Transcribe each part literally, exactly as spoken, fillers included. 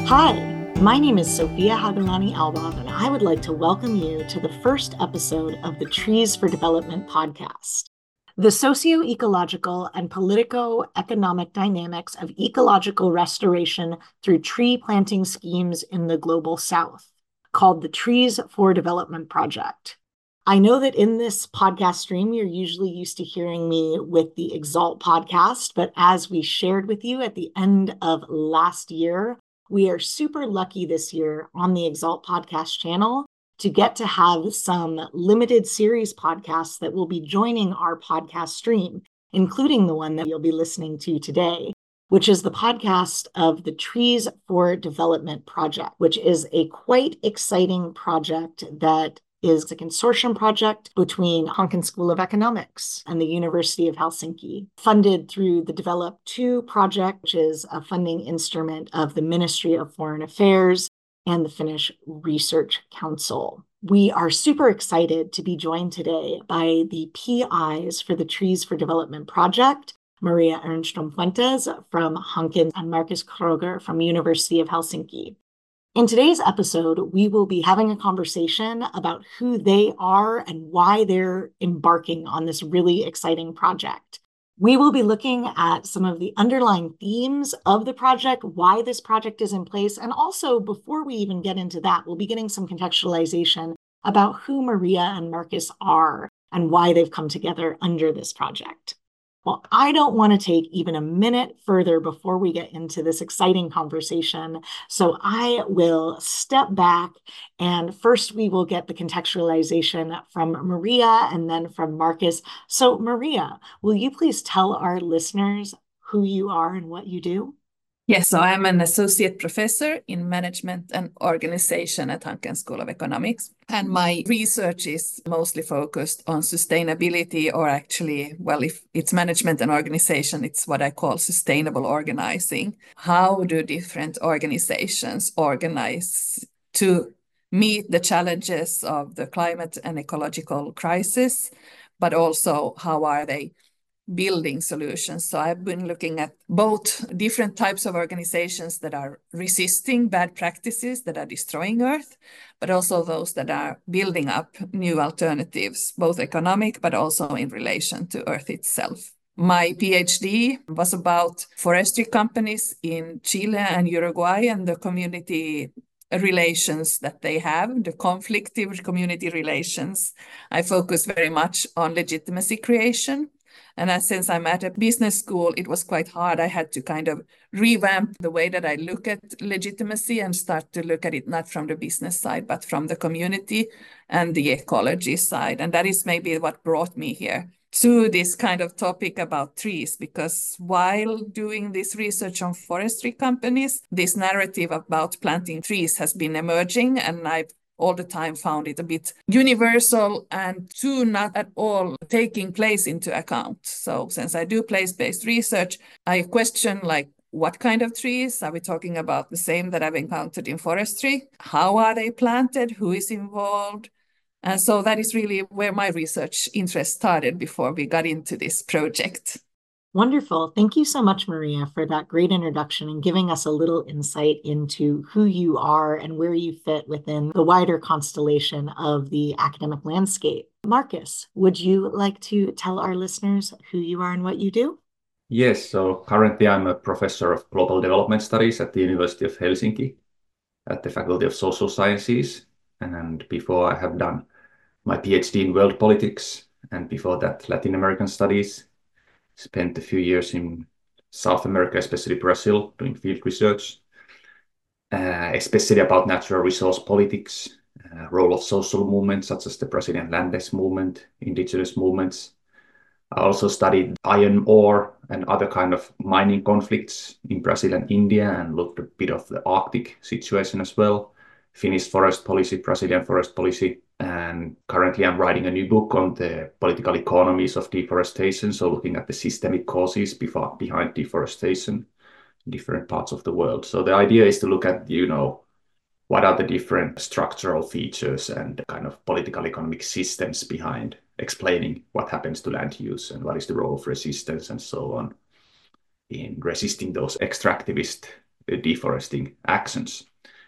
Hi, my name is Sophia Hagelani Albach, and I would like to welcome you to the first episode of the Trees for Development podcast. The socio-ecological and politico-economic dynamics of ecological restoration through tree planting schemes in the Global South, called the Trees for Development Project. I know that in this podcast stream, you're usually used to hearing me with the Exalt podcast, but as we shared with you at the end of last year, we are super lucky this year on the Exalt podcast channel to get to have some limited series podcasts that will be joining our podcast stream, including the one that you'll be listening to today, which is the podcast of the Trees for Development Project, which is a quite exciting project that is a consortium project between Hanken School of Economics and the University of Helsinki, funded through the Develop two project, which is a funding instrument of the Ministry of Foreign Affairs and the Finnish Research Council. We are super excited to be joined today by the P Is for the Trees for Development project, Maria Ernström Fuentes from Hanken and Markus Kroger from University of Helsinki. In today's episode, we will be having a conversation about who they are and why they're embarking on this really exciting project. We will be looking at some of the underlying themes of the project, why this project is in place, and also, before we even get into that, we'll be getting some contextualization about who Maria and Markus are and why they've come together under this project. Well, I don't want to take even a minute further before we get into this exciting conversation, so I will step back, and first we will get the contextualization from Maria and then from Markus. So Maria, will you please tell our listeners who you are and what you do? Yes, so I'm an associate professor in management and organization at Hanken School of Economics. And my research is mostly focused on sustainability, or actually, well, if it's management and organization, it's what I call sustainable organizing. How do different organizations organize to meet the challenges of the climate and ecological crisis, but also how are they building solutions? So I've been looking at both different types of organizations that are resisting bad practices that are destroying Earth, but also those that are building up new alternatives, both economic, but also in relation to Earth itself. My PhD was about forestry companies in Chile and Uruguay and the community relations that they have, the conflictive community relations. I focus very much on legitimacy creation. And since I'm at a business school, it was quite hard. I had to kind of revamp the way that I look at legitimacy and start to look at it not from the business side, but from the community and the ecology side. And that is maybe what brought me here to this kind of topic about trees, because while doing this research on forestry companies, this narrative about planting trees has been emerging, and I've all the time found it a bit universal and too not at all taking place into account. So since I do place-based research, I question like, what kind of trees? Are we talking about the same that I've encountered in forestry? How are they planted? Who is involved? And so that is really where my research interest started before we got into this project. Wonderful. Thank you so much, Maria, for that great introduction and giving us a little insight into who you are and where you fit within the wider constellation of the academic landscape. Markus, would you like to tell our listeners who you are and what you do? Yes, so currently I'm a professor of global development studies at the University of Helsinki at the Faculty of Social Sciences. And before I have done my PhD in world politics, and before that Latin American studies. Spent a few years in South America, especially Brazil, doing field research, uh, especially about natural resource politics, uh, role of social movements such as the Brazilian Landes movement, indigenous movements. I also studied iron ore and other kind of mining conflicts in Brazil and India, and looked a bit of the Arctic situation as well, Finnish forest policy, Brazilian forest policy. And currently I'm writing a new book on the political economies of deforestation, so looking at the systemic causes before, behind deforestation in different parts of the world. So the idea is to look at, you know, what are the different structural features and kind of political economic systems behind explaining what happens to land use and what is the role of resistance and so on in resisting those extractivist deforesting actions.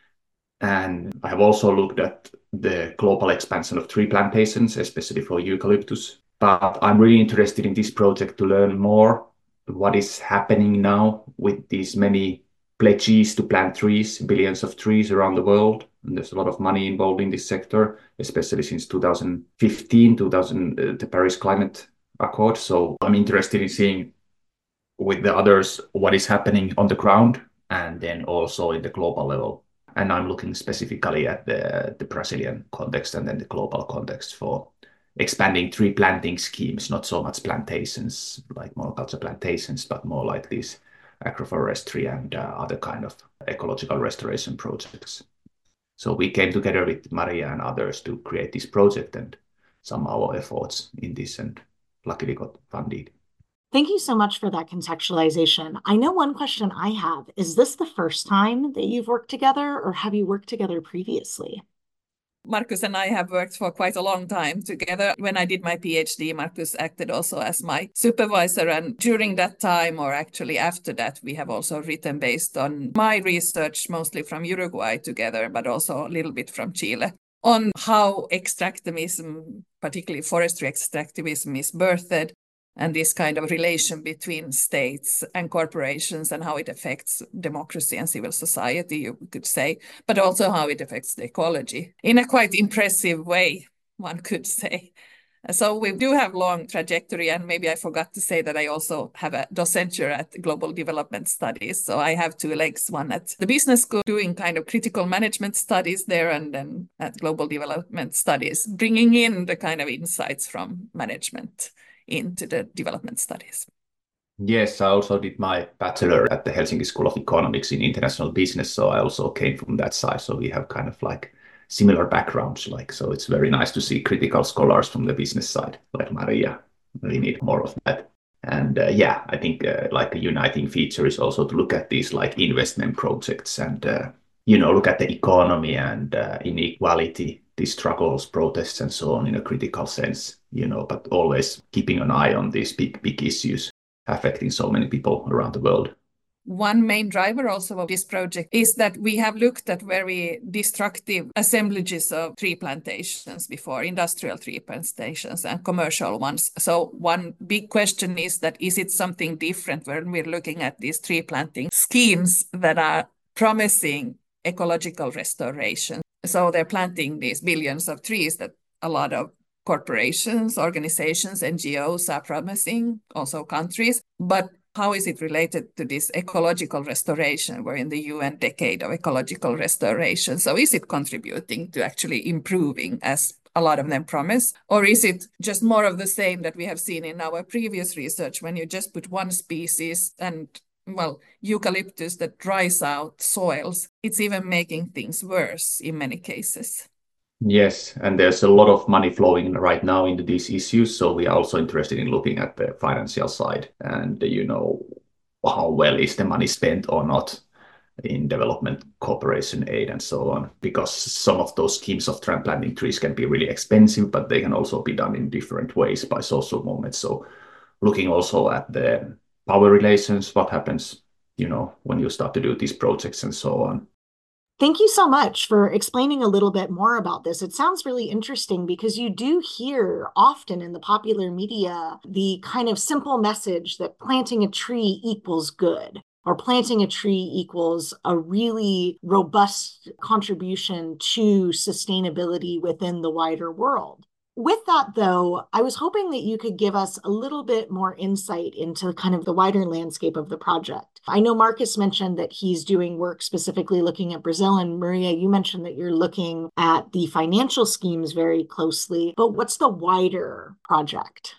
And I have also looked at the global expansion of tree plantations, especially for eucalyptus. But I'm really interested in this project to learn more what is happening now with these many pledges to plant trees, billions of trees around the world. And there's a lot of money involved in this sector, especially since two thousand fifteen, two thousand, uh, the Paris Climate Accord. So I'm interested in seeing with the others what is happening on the ground and then also in the global level. And I'm looking specifically at the, the Brazilian context and then the global context for expanding tree planting schemes, not so much plantations like monoculture plantations, but more like these agroforestry and uh, other kind of ecological restoration projects. So we came together with Maria and others to create this project and some of our efforts in this, and luckily got funded. Thank you so much for that contextualization. I know one question I have, is this the first time that you've worked together, or have you worked together previously? Markus and I have worked for quite a long time together. When I did my PhD, Markus acted also as my supervisor. And during that time, or actually after that, we have also written based on my research, mostly from Uruguay together, but also a little bit from Chile, on how extractivism, particularly forestry extractivism, is birthed, and this kind of relation between states and corporations and how it affects democracy and civil society, you could say, but also how it affects the ecology in a quite impressive way, one could say. So we do have long trajectory, and maybe I forgot to say that I also have a docenture at Global Development Studies. So I have two legs, one at the business school doing kind of critical management studies there, and then at Global Development Studies, bringing in the kind of insights from management into the development studies. Yes, I also did my bachelor at the Helsinki School of Economics in international business. So I also came from that side. So we have kind of like similar backgrounds. Like, so it's very nice to see critical scholars from the business side, like Maria. We need more of that. And uh, yeah, I think uh, like a uniting feature is also to look at these like investment projects and, uh, you know, look at the economy and uh, inequality, these struggles, protests, and so on in a critical sense, you know, but always keeping an eye on these big, big issues affecting so many people around the world. One main driver also of this project is that we have looked at very destructive assemblages of tree plantations before, industrial tree plantations and commercial ones. So one big question is that, is it something different when we're looking at these tree planting schemes that are promising ecological restoration? So they're planting these billions of trees that a lot of corporations, organizations, N G Os are promising, also countries. But how is it related to this ecological restoration? We're in the U N decade of ecological restoration. So is it contributing to actually improving, as a lot of them promise? Or is it just more of the same that we have seen in our previous research, when you just put one species and, well, eucalyptus that dries out soils, it's even making things worse in many cases? Yes, and there's a lot of money flowing right now into these issues. So we are also interested in looking at the financial side and, you know, how well is the money spent or not in development cooperation aid and so on. Because some of those schemes of transplanting trees can be really expensive, but they can also be done in different ways by social movements. So looking also at the power relations, what happens, you know, when you start to do these projects and so on. Thank you so much for explaining a little bit more about this. It sounds really interesting because you do hear often in the popular media the kind of simple message that planting a tree equals good, or planting a tree equals a really robust contribution to sustainability within the wider world. With that, though, I was hoping that you could give us a little bit more insight into kind of the wider landscape of the project. I know Markus mentioned that he's doing work specifically looking at Brazil, and Maria, you mentioned that you're looking at the financial schemes very closely, but what's the wider project?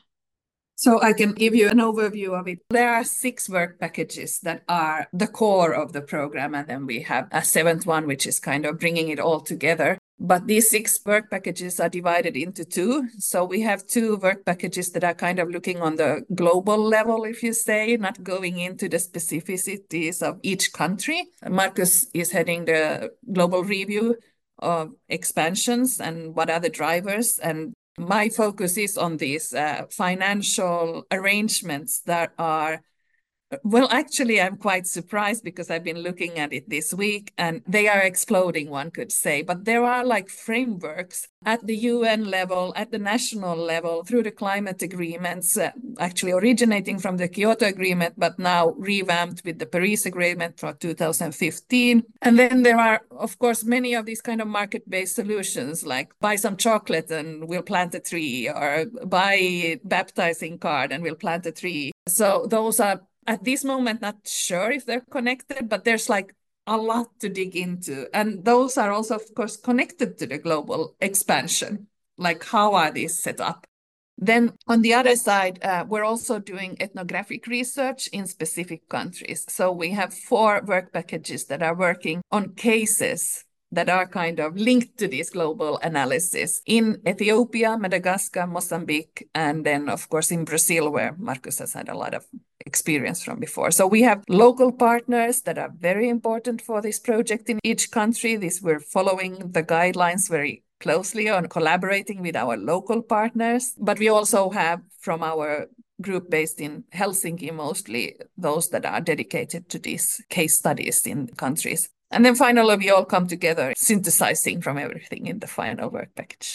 So I can give you an overview of it. There are six work packages that are the core of the program, and then we have a seventh one, which is kind of bringing it all together. But these six work packages are divided into two. So we have two work packages that are kind of looking on the global level, if you say, not going into the specificities of each country. Markus is heading the global review of expansions and what are the drivers. And my focus is on these uh, financial arrangements that are Well, actually, I'm quite surprised because I've been looking at it this week and they are exploding, one could say. But there are like frameworks at the U N level, at the national level, through the climate agreements, uh, actually originating from the Kyoto Agreement, but now revamped with the Paris Agreement for two thousand fifteen. And then there are, of course, many of these kind of market-based solutions, like buy some chocolate and we'll plant a tree, or buy a baptizing card and we'll plant a tree. So those are, at this moment, not sure if they're connected, but there's like a lot to dig into. And those are also, of course, connected to the global expansion. Like, how are these set up? Then on the other side, uh, we're also doing ethnographic research in specific countries. So we have four work packages that are working on cases that are kind of linked to this global analysis in Ethiopia, Madagascar, Mozambique, and then, of course, in Brazil, where Marcus has had a lot of experience from before. So we have local partners that are very important for this project in each country. This, we're following the guidelines very closely on collaborating with our local partners. But we also have, from our group based in Helsinki, mostly those that are dedicated to these case studies in countries. And then finally, we all come together, synthesizing from everything in the final work package.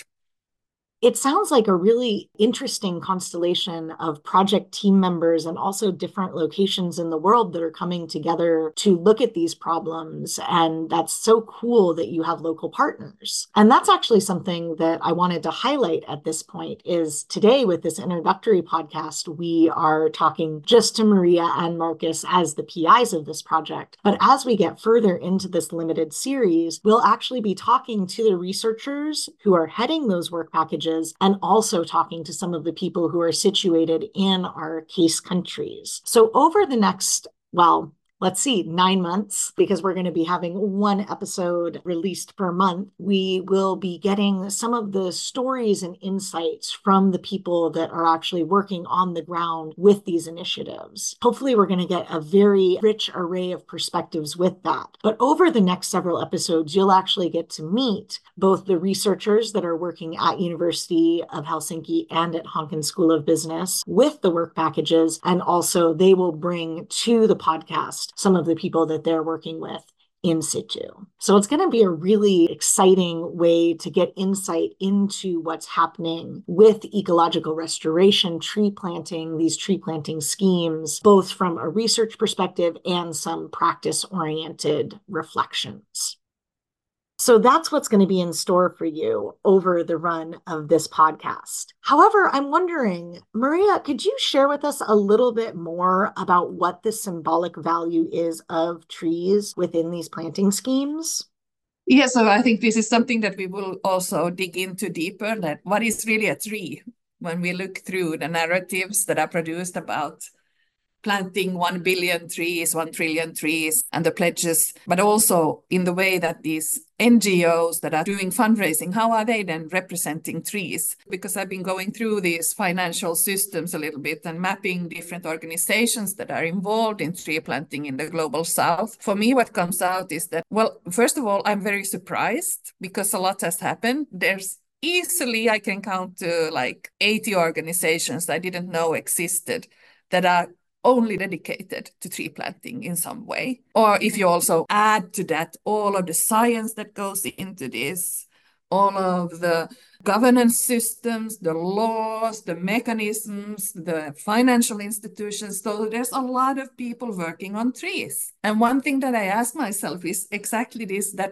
It sounds like a really interesting constellation of project team members and also different locations in the world that are coming together to look at these problems. And that's so cool that you have local partners. And that's actually something that I wanted to highlight at this point is today with this introductory podcast, we are talking just to Maria and Marcus as the P Is of this project. But as we get further into this limited series, we'll actually be talking to the researchers who are heading those work packages and also talking to some of the people who are situated in our case countries. So over the next, well, let's see, nine months, because we're going to be having one episode released per month, we will be getting some of the stories and insights from the people that are actually working on the ground with these initiatives. Hopefully, we're going to get a very rich array of perspectives with that. But over the next several episodes, you'll actually get to meet both the researchers that are working at University of Helsinki and at Hanken School of Business with the work packages, and also they will bring to the podcast some of the people that they're working with in situ. So it's going to be a really exciting way to get insight into what's happening with ecological restoration, tree planting, these tree planting schemes, both from a research perspective and some practice-oriented reflections. So that's what's going to be in store for you over the run of this podcast. However, I'm wondering, Maria, could you share with us a little bit more about what the symbolic value is of trees within these planting schemes? Yeah, so I think this is something that we will also dig into deeper, that what is really a tree when we look through the narratives that are produced about planting one billion trees, one trillion trees, and the pledges, but also in the way that these N G Os that are doing fundraising, how are they then representing trees? Because I've been going through these financial systems a little bit and mapping different organizations that are involved in tree planting in the global south. For me, what comes out is that, well, first of all, I'm very surprised because a lot has happened. There's easily, I can count to like eighty organizations I didn't know existed that are only dedicated to tree planting in some way. Or if you also add to that all of the science that goes into this, all of the governance systems, the laws, the mechanisms, the financial institutions. So there's a lot of people working on trees. And one thing that I ask myself is exactly this, that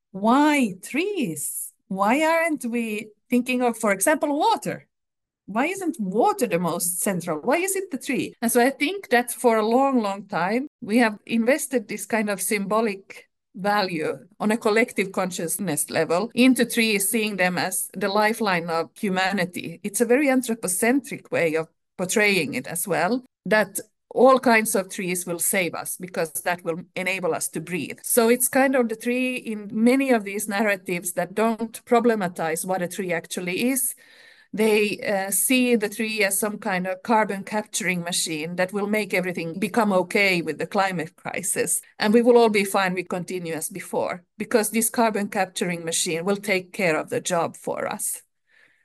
why trees? Why aren't we thinking of, for example, water? Why isn't water the most central? Why is it the tree? And so I think that for a long, long time, we have invested this kind of symbolic value on a collective consciousness level into trees, seeing them as the lifeline of humanity. It's a very anthropocentric way of portraying it as well, that all kinds of trees will save us because that will enable us to breathe. So it's kind of the tree in many of these narratives that don't problematize what a tree actually is. They uh, see the tree as some kind of carbon capturing machine that will make everything become okay with the climate crisis. And we will all be fine, we continue as before, because this carbon capturing machine will take care of the job for us.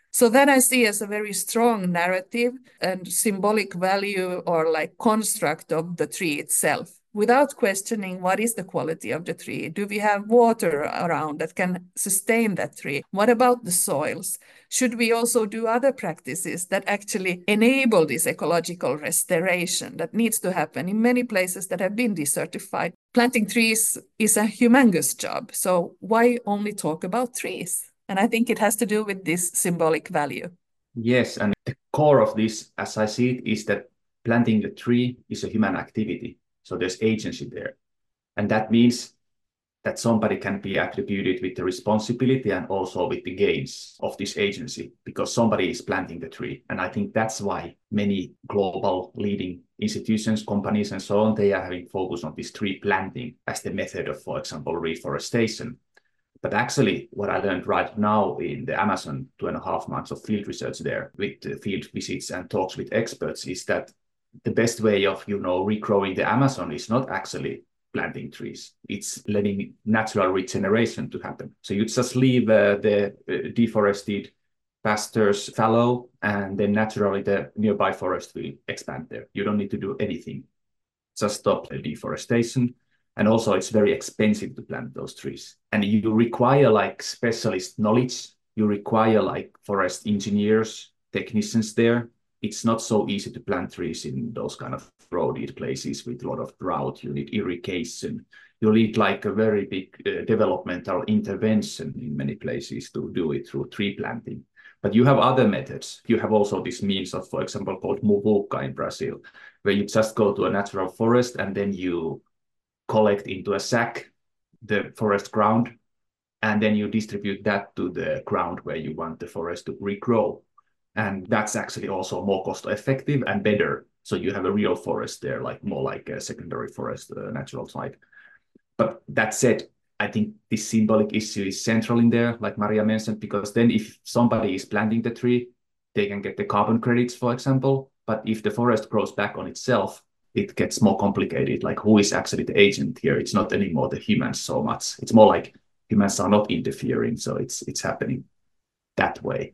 So that I see as a very strong narrative and symbolic value or like construct of the tree itself, without questioning what is the quality of the tree. Do we have water around that can sustain that tree? What about the soils? Should we also do other practices that actually enable this ecological restoration that needs to happen in many places that have been desertified? Planting trees is a humongous job. So why only talk about trees? And I think it has to do with this symbolic value. Yes, and the core of this, as I see it, is that planting the tree is a human activity. So there's agency there. And that means that somebody can be attributed with the responsibility and also with the gains of this agency, because somebody is planting the tree. And I think that's why many global leading institutions, companies, and so on, they are having focus on this tree planting as the method of, for example, reforestation. But actually, what I learned right now in the Amazon, two and a half months of field research there with the field visits and talks with experts, is that the best way of, you know, regrowing the Amazon is not actually planting trees. It's letting natural regeneration to happen. So you just leave uh, the uh, deforested pastures fallow, and then naturally the nearby forest will expand there. You don't need to do anything. Just stop the deforestation. And also it's very expensive to plant those trees. And you require like specialist knowledge. You require like forest engineers, technicians there. It's not so easy to plant trees in those kind of roaded places with a lot of drought. You need irrigation. You need like a very big uh, developmental intervention in many places to do it through tree planting. But you have other methods. You have also this means of, for example, called muvuca in Brazil, where you just go to a natural forest and then you collect into a sack the forest ground, and then you distribute that to the ground where you want the forest to regrow. And that's actually also more cost effective and better. So you have a real forest there, like more like a secondary forest, uh, natural site. But that said, I think this symbolic issue is central in there, like Maria mentioned, because then if somebody is planting the tree, they can get the carbon credits, for example. But if the forest grows back on itself, it gets more complicated. Like, who is actually the agent here? It's not anymore the humans so much. It's more like humans are not interfering, so it's it's happening that way.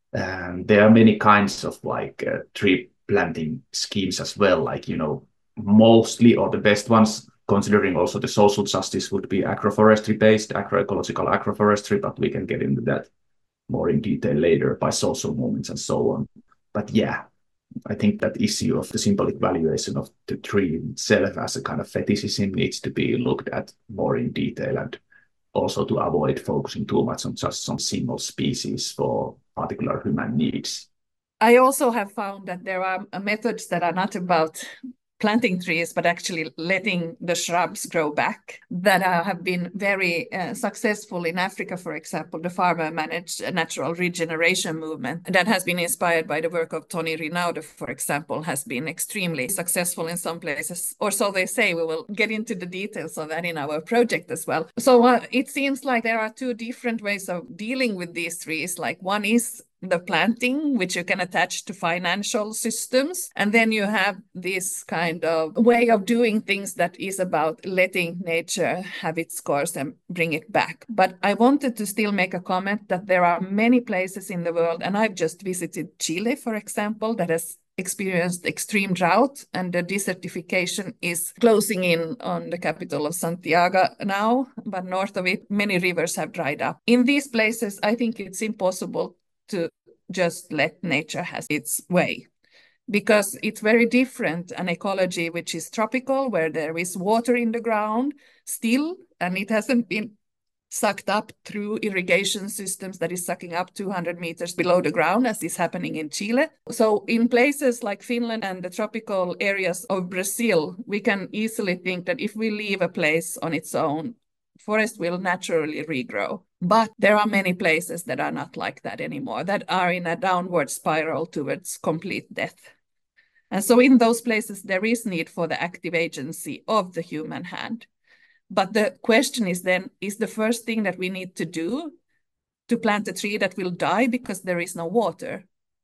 And there are many kinds of like uh, tree planting schemes as well. Like, you know, mostly or the best ones, considering also the social justice, would be agroforestry based, agroecological agroforestry, but we can get into that more in detail later by social movements and so on. But yeah, I think that issue of the symbolic valuation of the tree itself as a kind of fetishism needs to be looked at more in detail, and also to avoid focusing too much on just some single species for particular human needs. I also have found that there are methods that are not about planting trees, but actually letting the shrubs grow back, that uh, have been very uh, successful in Africa, for example. The farmer-managed natural regeneration movement that has been inspired by the work of Tony Rinaudo, for example, has been extremely successful in some places, or so they say. We will get into the details of that in our project as well. So uh, it seems like there are two different ways of dealing with these trees. Like, one is the planting, which you can attach to financial systems. And then you have this kind of way of doing things that is about letting nature have its course and bring it back. But I wanted to still make a comment that there are many places in the world, and I've just visited Chile, for example, that has experienced extreme drought, and the desertification is closing in on the capital of Santiago now, but north of it, many rivers have dried up. In these places, I think it's impossible to just let nature have its way, because it's very different an ecology which is tropical, where there is water in the ground still, and it hasn't been sucked up through irrigation systems that is sucking up two hundred meters below the ground, as is happening in Chile. So in places like Finland and the tropical areas of Brazil, we can easily think that if we leave a place on its own, forest will naturally regrow. But there are many places that are not like that anymore, that are in a downward spiral towards complete death. And so in those places, there is need for the active agency of the human hand. But the question is then, is the first thing that we need to do to plant a tree that will die because there is no water?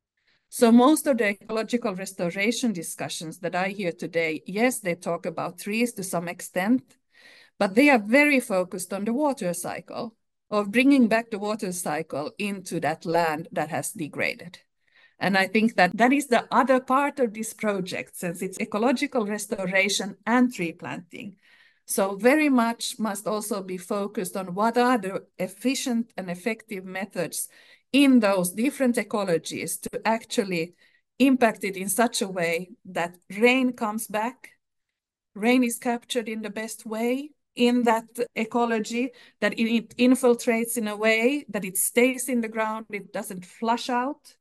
So most of the ecological restoration discussions that I hear today, yes, they talk about trees to some extent, but they are very focused on the water cycle. of bringing back the water cycle into that land that has degraded. And I think that that is the other part of this project, since it's ecological restoration and tree planting. So very much must also be focused on what are the efficient and effective methods in those different ecologies to actually impact it in such a way that rain comes back, rain is captured in the best way in that ecology, that it infiltrates in a way that it stays in the ground, it doesn't flush out.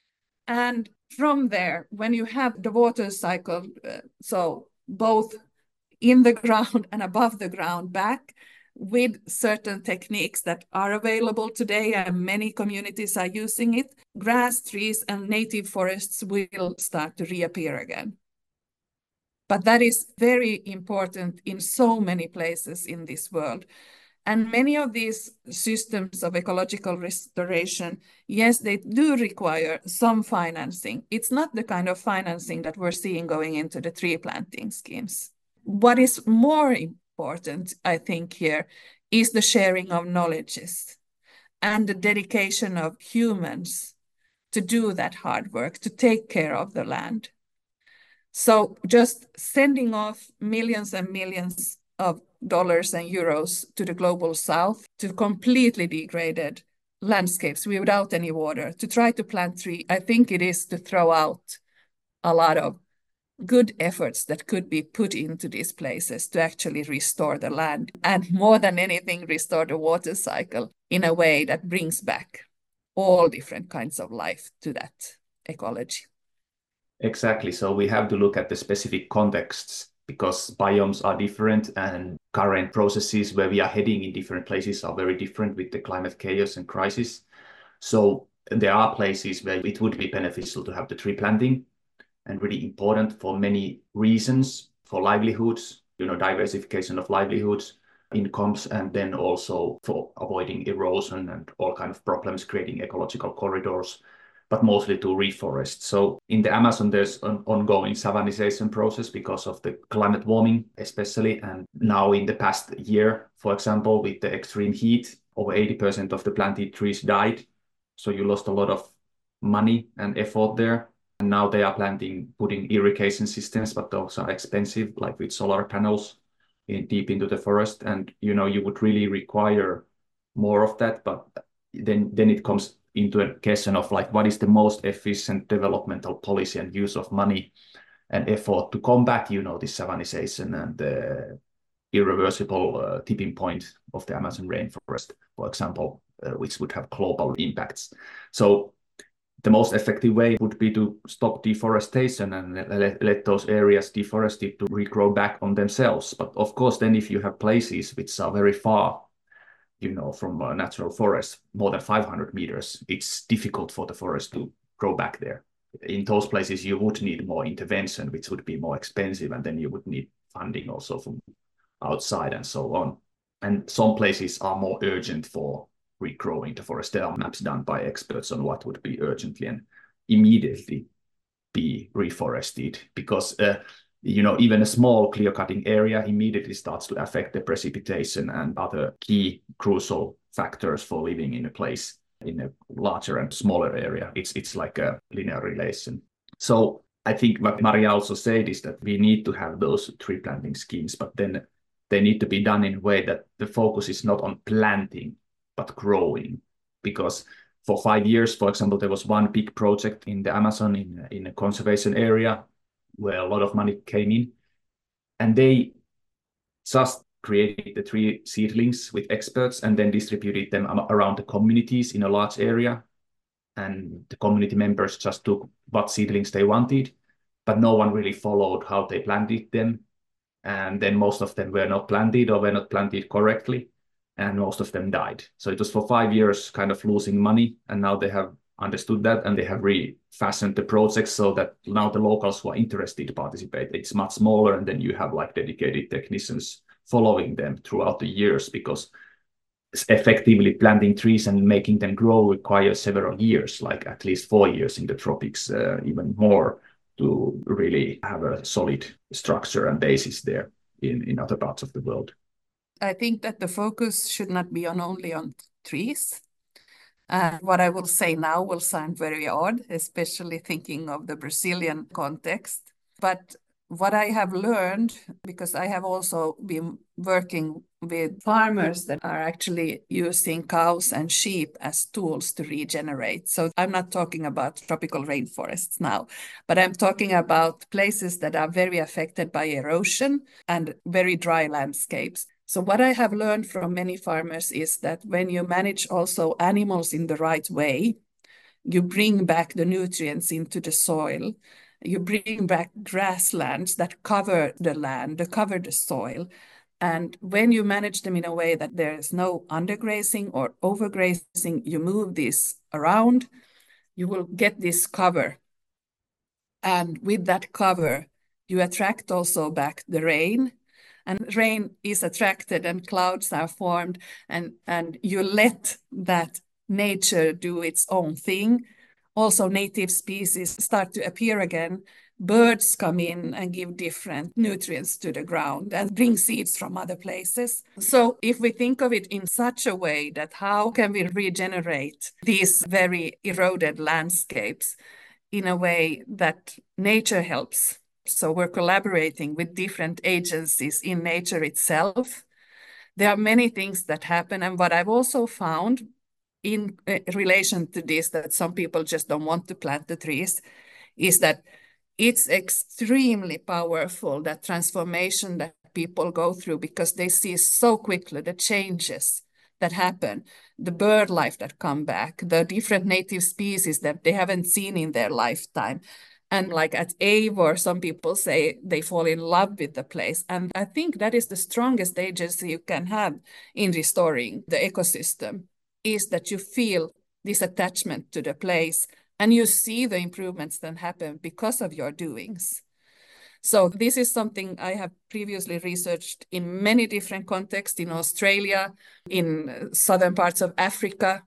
And from there, when you have the water cycle, uh, so both in the ground and above the ground back, with certain techniques that are available today and many communities are using it, grass, trees, and native forests will start to reappear again. But that is very important in so many places in this world. And many of these systems of ecological restoration, yes, they do require some financing. It's not the kind of financing that we're seeing going into the tree planting schemes. What is more important, I think, here is the sharing of knowledges and the dedication of humans to do that hard work, to take care of the land. So just sending off millions and millions of dollars and euros to the global south to completely degraded landscapes without any water, to try to plant trees, I think it is to throw out a lot of good efforts that could be put into these places to actually restore the land, and more than anything, restore the water cycle in a way that brings back all different kinds of life to that ecology. Exactly. So we have to look at the specific contexts, because biomes are different and current processes where we are heading in different places are very different with the climate chaos and crisis. So there are places where it would be beneficial to have the tree planting, and really important for many reasons, for livelihoods, you know, diversification of livelihoods, incomes, and then also for avoiding erosion and all kind of problems, creating ecological corridors, but mostly to reforest. So in the Amazon, there's an ongoing savannization process because of the climate warming, especially. And now in the past year, for example, with the extreme heat, over eighty percent of the planted trees died. So you lost a lot of money and effort there. And now they are planting, putting irrigation systems, but those are expensive, like with solar panels in, deep into the forest. And, you know, you would really require more of that. But then, then it comes into a question of like, what is the most efficient developmental policy and use of money and effort to combat, you know, this savannization and the irreversible uh, tipping point of the Amazon rainforest, for example, uh, which would have global impacts. So the most effective way would be to stop deforestation and let, let those areas deforested to regrow back on themselves. But of course, then if you have places which are very far, you know, from a natural forest, more than five hundred meters, it's difficult for the forest to grow back there. In those places, you would need more intervention, which would be more expensive, and then you would need funding also from outside and so on. And some places are more urgent for regrowing the forest. There are maps done by experts on what would be urgently and immediately be reforested, because uh, you know, even a small clear-cutting area immediately starts to affect the precipitation and other key crucial factors for living in a place in a larger and smaller area. It's it's like a linear relation. So I think what Maria also said is that we need to have those tree planting schemes, but then they need to be done in a way that the focus is not on planting, but growing. Because for five years, for example, there was one big project in the Amazon in, in a conservation area where a lot of money came in, and they just created the tree seedlings with experts and then distributed them around the communities in a large area. And the community members just took what seedlings they wanted, but no one really followed how they planted them. And then most of them were not planted or were not planted correctly, and most of them died. So it was for five years kind of losing money, and now they have understood that and they have refashioned the project so that now the locals who are interested to participate, it's much smaller, and then you have like dedicated technicians following them throughout the years, because effectively planting trees and making them grow requires several years, like at least four years in the tropics, uh, even more, to really have a solid structure and basis there in, in other parts of the world. I think that the focus should not be on only on trees. Uh, what I will say now will sound very odd, especially thinking of the Brazilian context. But what I have learned, because I have also been working with farmers that are actually using cows and sheep as tools to regenerate. So I'm not talking about tropical rainforests now, but I'm talking about places that are very affected by erosion and very dry landscapes. So what I have learned from many farmers is that when you manage also animals in the right way, you bring back the nutrients into the soil. You bring back grasslands that cover the land, that cover the soil. And when you manage them in a way that there is no undergrazing or overgrazing, you move this around, you will get this cover. And with that cover, you attract also back the rain. And rain is attracted and clouds are formed, and, and you let that nature do its own thing. Also, native species start to appear again. Birds come in and give different nutrients to the ground and bring seeds from other places. So if we think of it in such a way that how can we regenerate these very eroded landscapes in a way that nature helps? So we're collaborating with different agencies in nature itself. There are many things that happen. And what I've also found in relation to this, that some people just don't want to plant the trees, is that it's extremely powerful, that transformation that people go through, because they see so quickly the changes that happen, the bird life that come back, the different native species that they haven't seen in their lifetime. And like at Eivor, some people say they fall in love with the place. And I think that is the strongest agency you can have in restoring the ecosystem, is that you feel this attachment to the place and you see the improvements that happen because of your doings. So this is something I have previously researched in many different contexts, in Australia, in southern parts of Africa,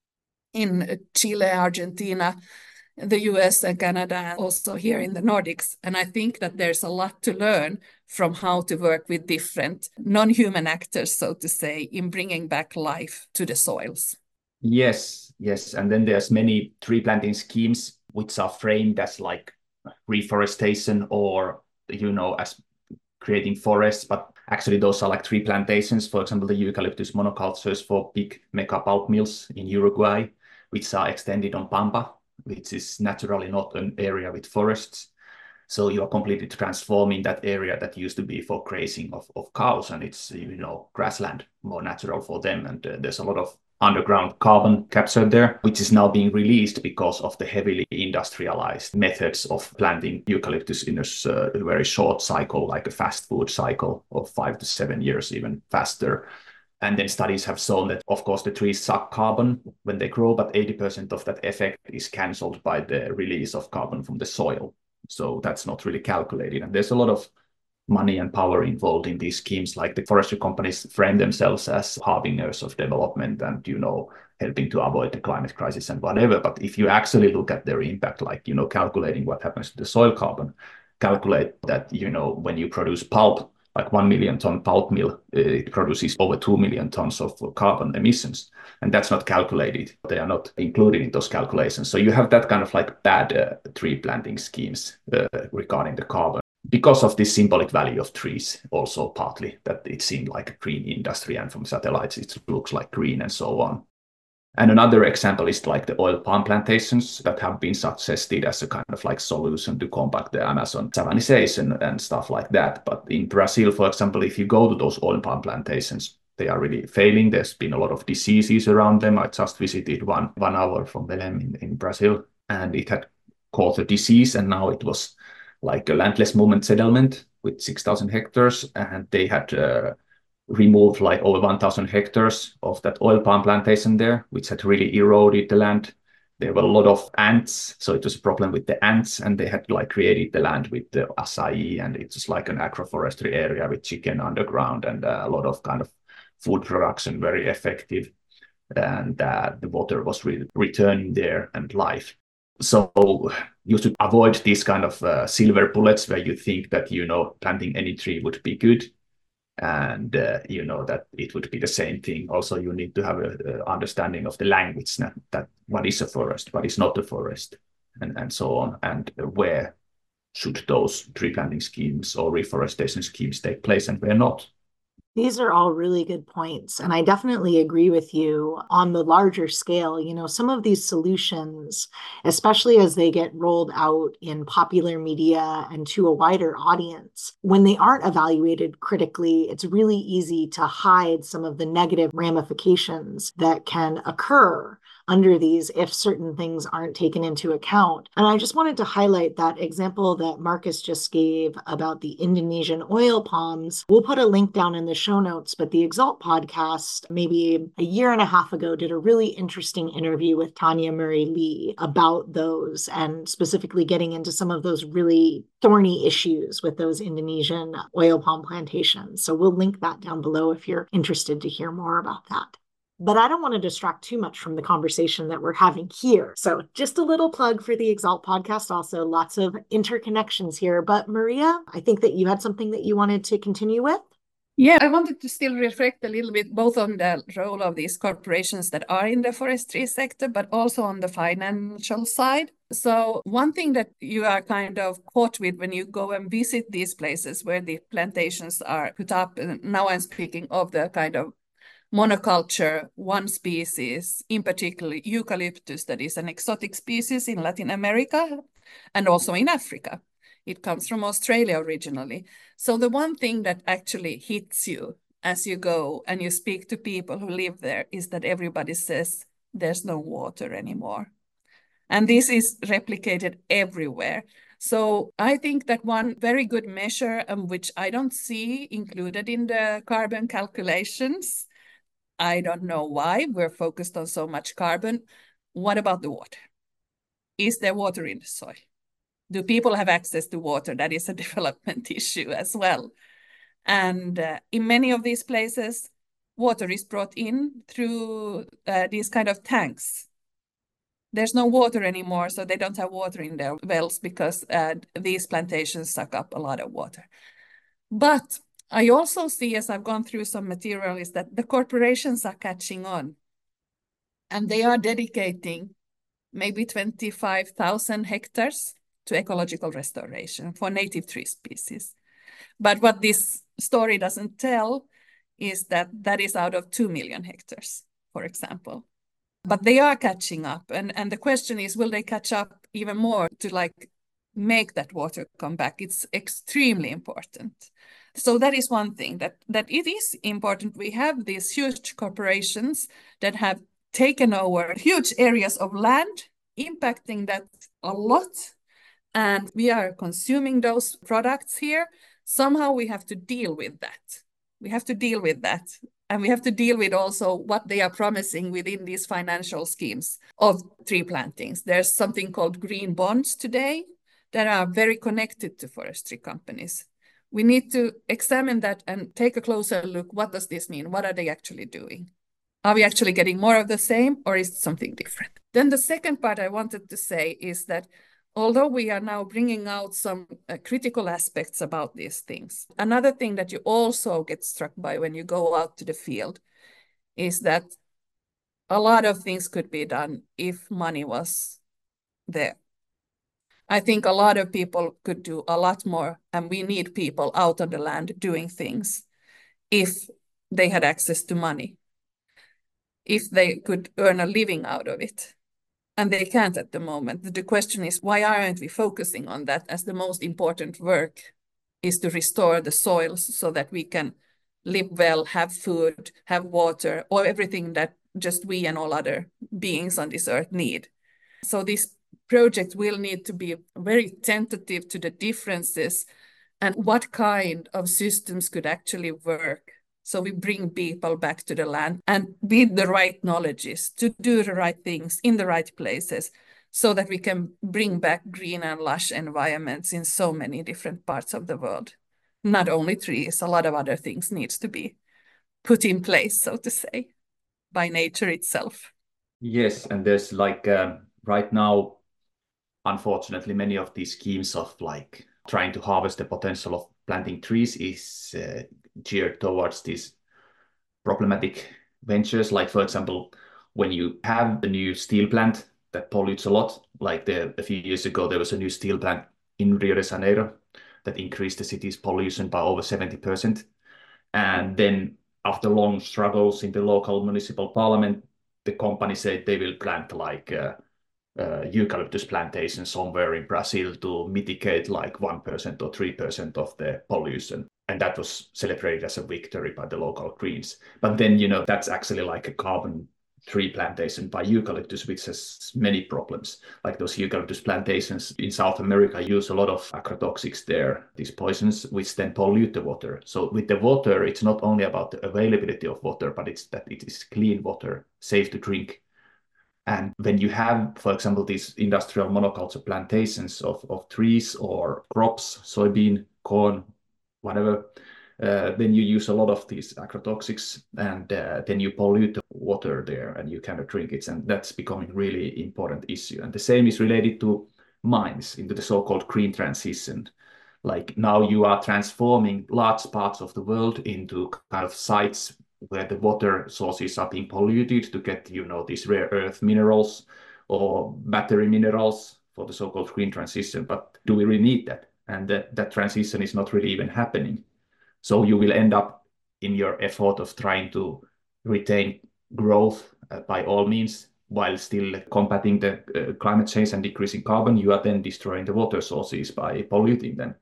in Chile, Argentina, the U S and Canada, and also here in the Nordics. And I think that there's a lot to learn from how to work with different non-human actors, so to say, in bringing back life to the soils. Yes, yes. And then there's many tree planting schemes which are framed as like reforestation or, you know, as creating forests, but actually those are like tree plantations. For example, the eucalyptus monocultures for big mega pulp mills in Uruguay, which are extended on Pampa, which is naturally not an area with forests. So you are completely transforming that area that used to be for grazing of, of cows, and it's, you know, grassland, more natural for them. And uh, there's a lot of underground carbon captured there, which is now being released because of the heavily industrialized methods of planting eucalyptus in a uh, very short cycle, like a fast food cycle of five to seven years, even faster. And then studies have shown that, of course, the trees suck carbon when they grow, but eighty percent of that effect is cancelled by the release of carbon from the soil. So that's not really calculated. And there's a lot of money and power involved in these schemes. Like the forestry companies frame themselves as harbingers of development and, you know, helping to avoid the climate crisis and whatever. But if you actually look at their impact, like, you know, calculating what happens to the soil carbon, calculate that, you know, when you produce pulp, like one million ton pulp mill, it produces over two million tons of carbon emissions. And that's not calculated. They are not included in those calculations. So you have that kind of like bad uh, tree planting schemes uh, regarding the carbon, because of this symbolic value of trees, also partly that it seemed like a green industry, and from satellites it looks like green and so on. And another example is like the oil palm plantations that have been suggested as a kind of like solution to combat the Amazon savanization and stuff like that. But in Brazil, for example, if you go to those oil palm plantations, they are really failing. There's been a lot of diseases around them. I just visited one one hour from Belém in, in Brazil, and it had caught a disease, and now it was like a landless movement settlement with six thousand hectares, and they had uh, removed like over one thousand hectares of that oil palm plantation there, which had really eroded the land. There were a lot of ants, so it was a problem with the ants, and they had like created the land with the acai, and it was like an agroforestry area with chicken underground and uh, a lot of kind of food production, very effective, and uh, the water was re- returning there and life. So you should avoid these kind of uh, silver bullets where you think that, you know, planting any tree would be good. And uh, you know that it would be the same thing. Also, you need to have a, a understanding of the language, that, that what is a forest, what is not a forest, and, and so on, and where should those tree planting schemes or reforestation schemes take place and where not. These are all really good points. And I definitely agree with you on the larger scale. You know, some of these solutions, especially as they get rolled out in popular media and to a wider audience, when they aren't evaluated critically, it's really easy to hide some of the negative ramifications that can occur under these if certain things aren't taken into account. And I just wanted to highlight that example that Marcus just gave about the Indonesian oil palms. We'll put a link down in the show notes, but the Exalt podcast, maybe a year and a half ago, did a really interesting interview with Tanya Murray Lee about those, and specifically getting into some of those really thorny issues with those Indonesian oil palm plantations. So we'll link that down below if you're interested to hear more about that. But I don't want to distract too much from the conversation that we're having here. So just a little plug for the Exalt podcast also, lots of interconnections here. But Maria, I think that you had something that you wanted to continue with. Yeah, I wanted to still reflect a little bit both on the role of these corporations that are in the forestry sector, but also on the financial side. So one thing that you are kind of caught with when you go and visit these places where the plantations are put up, and now I'm speaking of the kind of monoculture, one species, in particular eucalyptus, that is an exotic species in Latin America and also in Africa. It comes from Australia originally. So the one thing that actually hits you as you go and you speak to people who live there is that everybody says there's no water anymore. And this is replicated everywhere. So I think that one very good measure, um, which I don't see included in the carbon calculations, I don't know why we're focused on so much carbon. What about the water? Is there water in the soil? Do people have access to water? That is a development issue as well. And uh, in many of these places, water is brought in through uh, these kind of tanks. There's no water anymore, so they don't have water in their wells because uh, these plantations suck up a lot of water. But I also see, as I've gone through some material, is that the corporations are catching on. And they are dedicating maybe twenty-five thousand hectares to ecological restoration for native tree species. But what this story doesn't tell is that that is out of two million hectares, for example. But they are catching up. And, and the question is, will they catch up even more to like make that water come back? It's extremely important. So that is one thing, that, that it is important. We have these huge corporations that have taken over huge areas of land, impacting that a lot. And we are consuming those products here. Somehow we have to deal with that. We have to deal with that. And we have to deal with also what they are promising within these financial schemes of tree plantings. There's something called green bonds today that are very connected to forestry companies. We need to examine that and take a closer look. What does this mean? What are they actually doing? Are we actually getting more of the same, or is it something different? Then the second part I wanted to say is that although we are now bringing out some uh, critical aspects about these things, another thing that you also get struck by when you go out to the field is that a lot of things could be done if money was there. I think a lot of people could do a lot more, and we need people out on the land doing things if they had access to money, if they could earn a living out of it. And they can't at the moment. The question is, why aren't we focusing on that as the most important work is to restore the soils so that we can live well, have food, have water, or everything that just we and all other beings on this earth need. So this project will need to be very tentative to the differences and what kind of systems could actually work. So we bring people back to the land and with the right knowledges to do the right things in the right places so that we can bring back green and lush environments in so many different parts of the world. Not only trees, a lot of other things needs to be put in place, so to say, by nature itself. Yes, and there's like uh, right now, unfortunately, many of these schemes of like trying to harvest the potential of planting trees is uh, geared towards these problematic ventures. Like, for example, when you have a new steel plant that pollutes a lot, like the, a few years ago, there was a new steel plant in Rio de Janeiro that increased the city's pollution by over seventy percent. And then after long struggles in the local municipal parliament, the company said they will plant like uh, uh, eucalyptus plantation somewhere in Brazil to mitigate like one percent or three percent of the pollution. And that was celebrated as a victory by the local Greens. But then, you know, that's actually like a carbon tree plantation by eucalyptus, which has many problems. Like those eucalyptus plantations in South America use a lot of agrotoxics there, these poisons, which then pollute the water. So with the water, it's not only about the availability of water, but it's that it is clean water, safe to drink. And when you have, for example, these industrial monoculture plantations of, of trees or crops, soybean, corn, whatever, uh, then you use a lot of these agrotoxics, and uh, then you pollute the water there and you cannot drink it. And that's becoming really important issue. And the same is related to mines, into the so-called green transition. Like now you are transforming large parts of the world into kind of sites where the water sources are being polluted to get, you know, these rare earth minerals or battery minerals for the so-called green transition. But do we really need that? And that, that transition is not really even happening. So you will end up in your effort of trying to retain growth uh, by all means, while still combating the uh, climate change and decreasing carbon, you are then destroying the water sources by polluting them.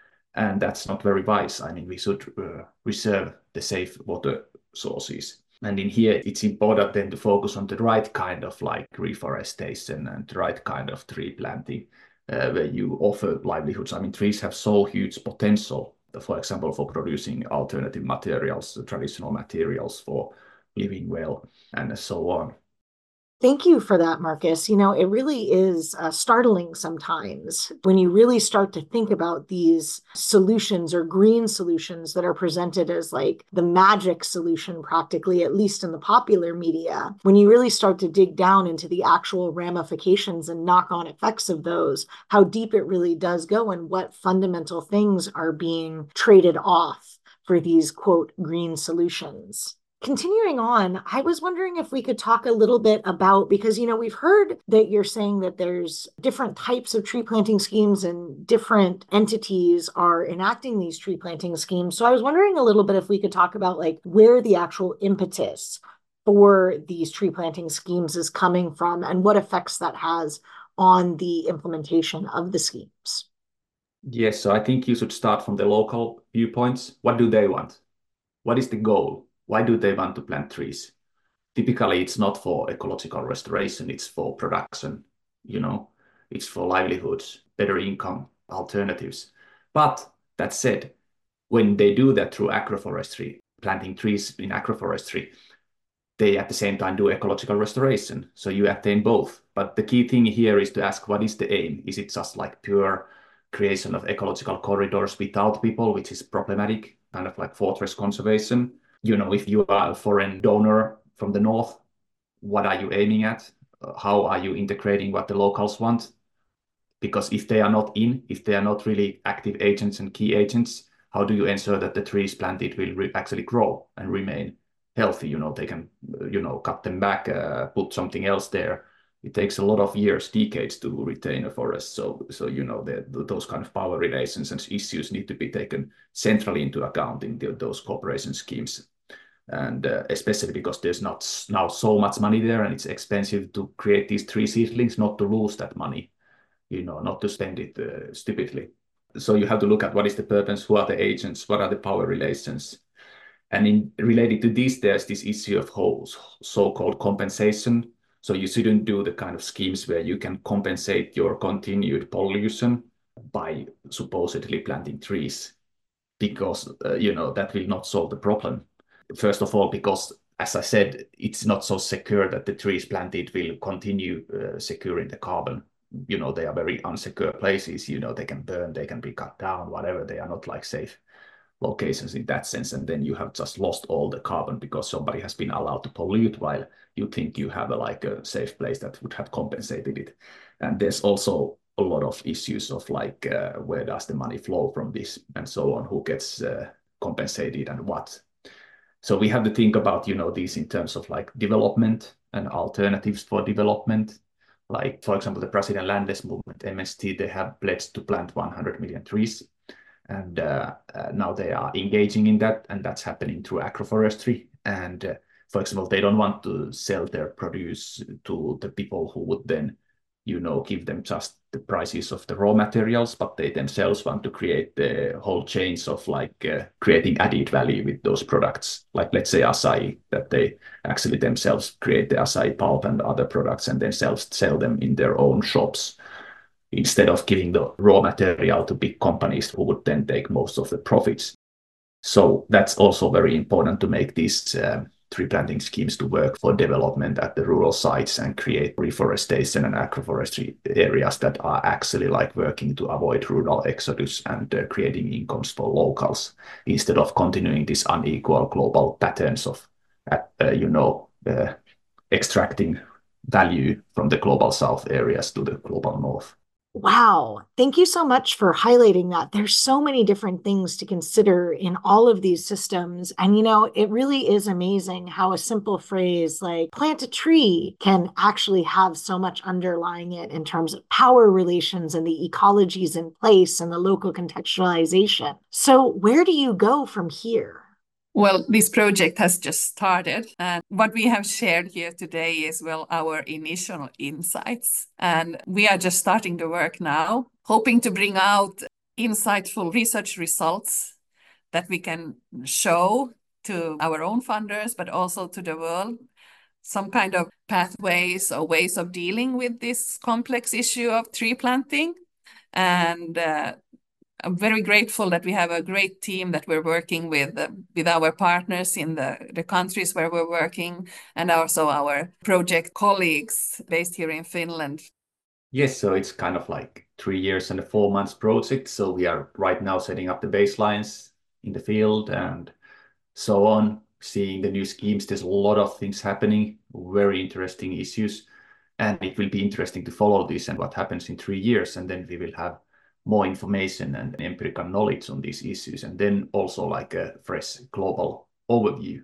And that's not very wise. I mean, we should uh, reserve the safe water sources. And in here, it's important then to focus on the right kind of like reforestation and the right kind of tree planting, uh, where you offer livelihoods. I mean, trees have so huge potential, for example, for producing alternative materials, traditional materials for living well, and so on. Thank you for that, Markus. You know, it really is uh, startling sometimes when you really start to think about these solutions or green solutions that are presented as like the magic solution, practically, at least in the popular media. When you really start to dig down into the actual ramifications and knock-on effects of those, how deep it really does go and what fundamental things are being traded off for these, quote, green solutions. Continuing on, I was wondering if we could talk a little bit about, because, you know, we've heard that you're saying that there's different types of tree planting schemes and different entities are enacting these tree planting schemes. So I was wondering a little bit if we could talk about like where the actual impetus for these tree planting schemes is coming from and what effects that has on the implementation of the schemes. Yes, so I think you should start from the local viewpoints. What do they want? What is the goal? Why do they want to plant trees? Typically, it's not for ecological restoration, it's for production, you know, it's for livelihoods, better income, alternatives. But that said, when they do that through agroforestry, planting trees in agroforestry, they at the same time do ecological restoration. So you attain both. But the key thing here is to ask, what is the aim? Is it just like pure creation of ecological corridors without people, which is problematic, kind of like fortress conservation? You know, if you are a foreign donor from the north, what are you aiming at? How are you integrating what the locals want? Because if they are not in, if they are not really active agents and key agents, how do you ensure that the trees planted will re- actually grow and remain healthy? You know, they can, you know, cut them back, uh, put something else there. It takes a lot of years, decades to retain a forest. So, so you know, the, the, those kind of power relations and issues need to be taken centrally into account in the, those cooperation schemes. And uh, especially because there's not now so much money there, and it's expensive to create these tree seedlings, not to lose that money, you know, not to spend it uh, stupidly. So you have to look at what is the purpose, who are the agents, what are the power relations. And in related to this, there's this issue of whole so-called compensation. So you shouldn't do the kind of schemes where you can compensate your continued pollution by supposedly planting trees, because, uh, you know, that will not solve the problem. First of all, because, as I said, it's not so secure that the trees planted will continue uh, securing the carbon. You know, they are very unsecure places. You know, they can burn, they can be cut down, whatever. They are not like safe locations in that sense. And then you have just lost all the carbon because somebody has been allowed to pollute while you think you have a, like a safe place that would have compensated it. And there's also a lot of issues of like uh, where does the money flow from this and so on, who gets uh, compensated and what. So we have to think about, you know, these in terms of like development and alternatives for development. Like, for example, the Brazilian Landless Movement, M S T, they have pledged to plant one hundred million trees. And uh, uh, now they are engaging in that, and that's happening through agroforestry. And uh, for example, they don't want to sell their produce to the people who would then, you know, give them just the prices of the raw materials, but they themselves want to create the whole chains of like uh, creating added value with those products. Like, let's say acai, that they actually themselves create the acai pulp and other products and themselves sell them in their own shops, instead of giving the raw material to big companies who would then take most of the profits. So that's also very important to make these uh, tree planting schemes to work for development at the rural sites and create reforestation and agroforestry areas that are actually like working to avoid rural exodus and uh, creating incomes for locals, instead of continuing this unequal global patterns of, uh, you know, uh, extracting value from the global south areas to the global north. Wow. Thank you so much for highlighting that. There's so many different things to consider in all of these systems. And, you know, it really is amazing how a simple phrase like plant a tree can actually have so much underlying it in terms of power relations and the ecologies in place and the local contextualization. So where do you go from here? Well, this project has just started, and what we have shared here today is, well, our initial insights. And we are just starting the work now, hoping to bring out insightful research results that we can show to our own funders, but also to the world, some kind of pathways or ways of dealing with this complex issue of tree planting. And uh, I'm very grateful that we have a great team that we're working with, uh, with our partners in the, the countries where we're working, and also our project colleagues based here in Finland. Yes, so it's kind of like three years and a four months project. So we are right now setting up the baselines in the field and so on, seeing the new schemes. There's a lot of things happening, very interesting issues, and it will be interesting to follow this and what happens in three years. And then we will have more information and empirical knowledge on these issues, and then also like a fresh global overview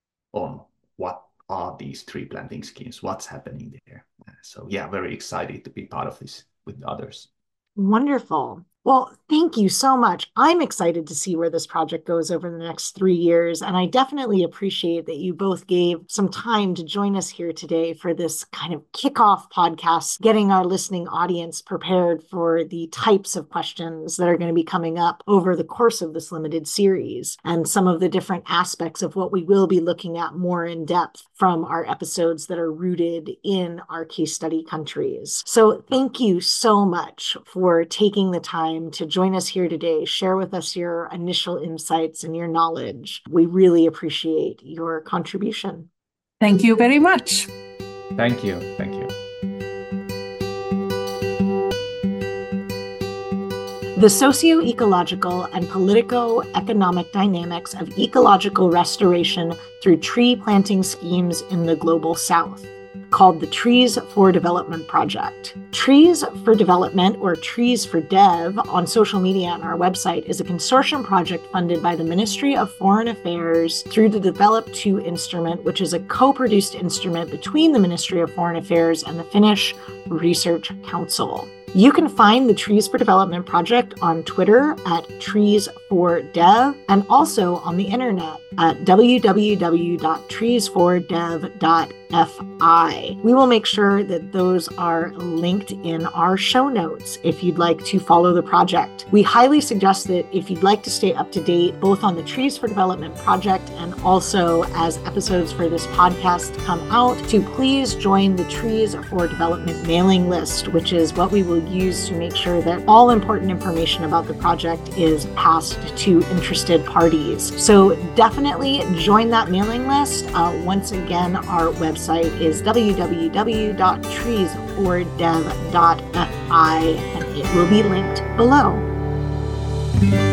on what are these tree planting schemes, what's happening there. So yeah, very excited to be part of this with others. Wonderful. Well, thank you so much. I'm excited to see where this project goes over the next three years. And I definitely appreciate that you both gave some time to join us here today for this kind of kickoff podcast, getting our listening audience prepared for the types of questions that are going to be coming up over the course of this limited series, and some of the different aspects of what we will be looking at more in depth from our episodes that are rooted in our case study countries. So thank you so much for taking the time to join us here today, share with us your initial insights and your knowledge. We really appreciate your contribution. Thank you very much. Thank you. Thank you. The socio-ecological and politico-economic dynamics of ecological restoration through tree planting schemes in the Global South, called the Trees for Development Project. Trees for Development, or Trees for Dev, on social media and our website, is a consortium project funded by the Ministry of Foreign Affairs through the Develop two instrument, which is a co-produced instrument between the Ministry of Foreign Affairs and the Finnish Research Council. You can find the Trees for Development project on Twitter at Trees for Dev, and also on the internet at w w w dot trees for dev dot f i. We will make sure that those are linked in our show notes if you'd like to follow the project. We highly suggest that if you'd like to stay up to date both on the Trees for Development project and also as episodes for this podcast come out, to please join the Trees for Development mailing list, which is what we will use to make sure that all important information about the project is passed to interested parties. So definitely join that mailing list. Uh, once again, our website is w w w dot trees for dev dot f i, and it will be linked below.